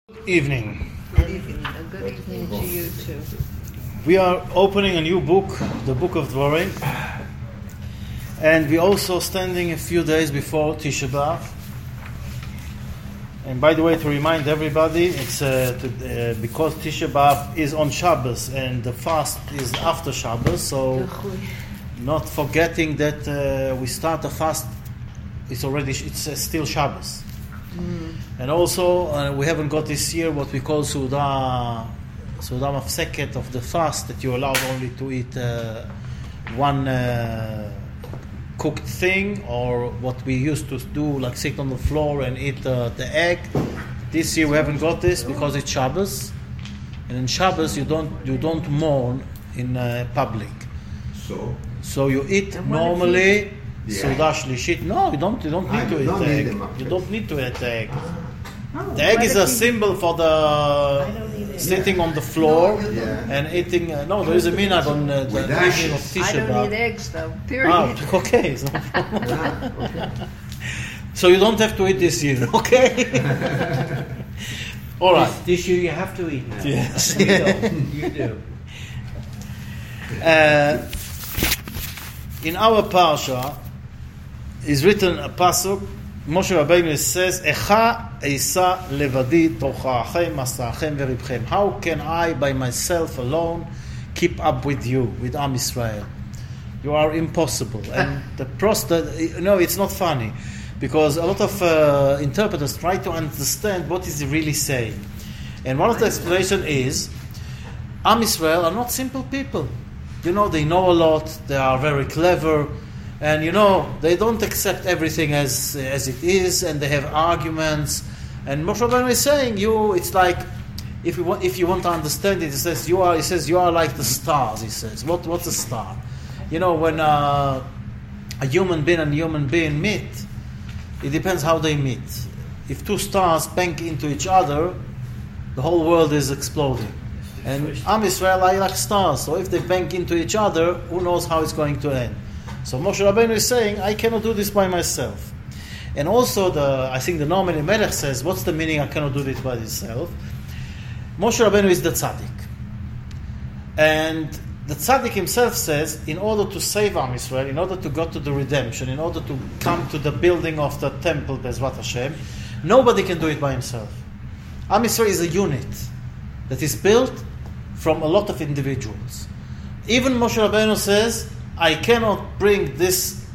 Evening. Good evening. A good evening to you too. We are opening a new book, the Book of Dvarim, and we're also standing a few days before Tisha B'Av. And by the way, to remind everybody, it's because Tisha B'Av is on Shabbos and the fast is after Shabbos, so not forgetting that we start a fast. It's still Shabbos. And also, we haven't got this year what we call Suda Mafseket of the fast, that you're allowed only to eat one cooked thing, or what we used to do, like sit on the floor and eat the egg. This year we haven't got this because it's Shabbos, and in Shabbos you don't mourn in public. So you eat normally. Suda Shlishit. No, you don't need to eat egg. You don't need to eat egg. The egg is a symbol for the sitting on the floor and eating. No, there is a minhag on the evening of Tisha B'Av. I don't eat eggs though. Period. Okay. So, so you don't have to eat this year, okay? All right. This year you have to eat now. Yes. You do. In our parsha is written a pasuk. Moshe Rabbeinu says, "Echa eisa levadi tochachem masachem veribchem." How can I, by myself alone, keep up with you, with Am Yisrael? You are impossible. And it's not funny, because a lot of interpreters try to understand what is he really saying. And one of the explanations is, Am Yisrael are not simple people. They know a lot, they are very clever, and they don't accept everything as it is, and they have arguments. And Moshe Rabbeinu is saying, it's like, if you want to understand it, he says you are like the stars. He says, what's a star? When a human being and a human being meet, it depends how they meet. If two stars bang into each other, the whole world is exploding. And Am Yisrael are like stars, so if they bang into each other, who knows how it's going to end? So Moshe Rabbeinu is saying, I cannot do this by myself. And also, I think the Noam Elimelech says, what's the meaning I cannot do this by myself? Moshe Rabbeinu is the tzaddik. And the tzaddik himself says, in order to save Am Yisrael, in order to go to the redemption, in order to come to the building of the temple, Bezrat Hashem, nobody can do it by himself. Am Yisrael is a unit that is built from a lot of individuals. Even Moshe Rabbeinu says, I cannot bring this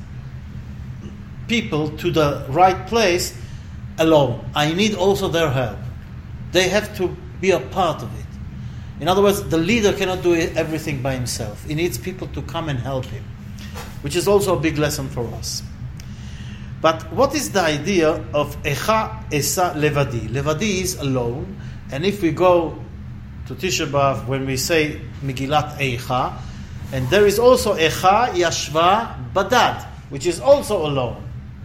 people to the right place alone. I need also their help. They have to be a part of it. In other words, the leader cannot do everything by himself. He needs people to come and help him, which is also a big lesson for us. But what is the idea of Echa Esa Levadi? Levadi is alone, and if we go to Tisha B'Av, when we say Megillat Eicha, and there is also Echa Yashva Badad, which is also alone.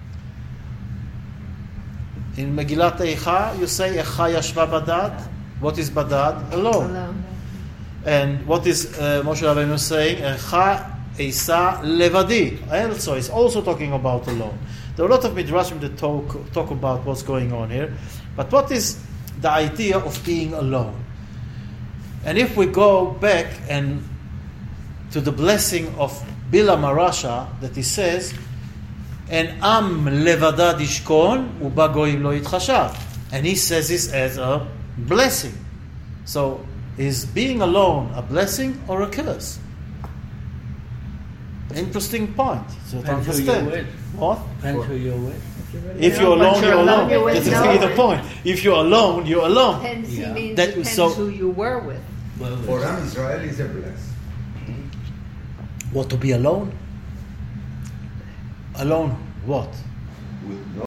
In Megillat Eicha, you say Echa Yashva Badad. What is Badad? Alone. And what is Moshe Rabbeinu saying? Echa Eisa Levadi. Also, it's also talking about alone. There are a lot of midrashim that talk about what's going on here. But what is the idea of being alone? And if we go back and to the blessing of Bilam Arasha, that he says, "En am levadad ishkon uba goyim lo yitchashav," and he says this as a blessing. So, is being alone a blessing or a curse? Interesting point. So to understand. What? Depends who you're with. If you're alone, you're alone. That's exactly the point. If you're alone, you're alone. Depends who you were with. For Am Yisrael is a blessing. What, to be alone? Alone what? With no